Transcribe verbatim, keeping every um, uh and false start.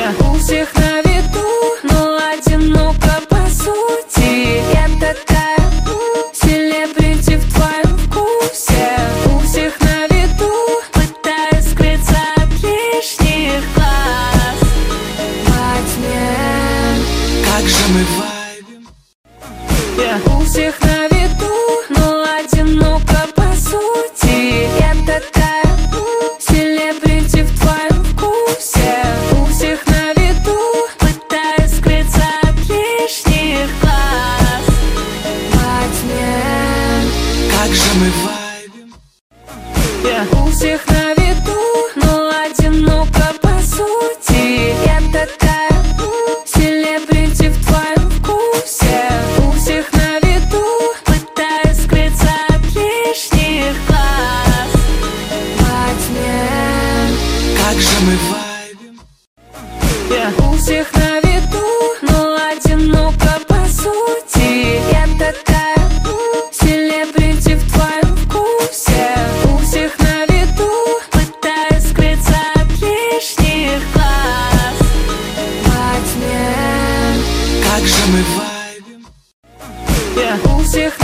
У всех на виду, но одиноко по сути. Я такая селебрити в твоем вкусе. У всех на виду, пытаюсь скрыться от лишних глаз. Во тьме, как же мы вайбим. у всех на виду, но одиноко по сути. Я такая селебрити в твоем вкусе. У всех на виду, пытаюсь скрыться от лишних глаз. Во тьме, Как же мы вайбим. у всех на виду, но одиноко по сути. Я такая селебрити в твоем вкусе. У всех на виду, пытаюсь скрыться от лишних глаз. Во тьме, Как же мы вайбим. у всех на виду, но одиноко по сути. Я такая селебрити в твоем вкусе. У всех на виду, пытаюсь скрыться от лишних глаз. Во тьме, Как же мы вайбим. у всех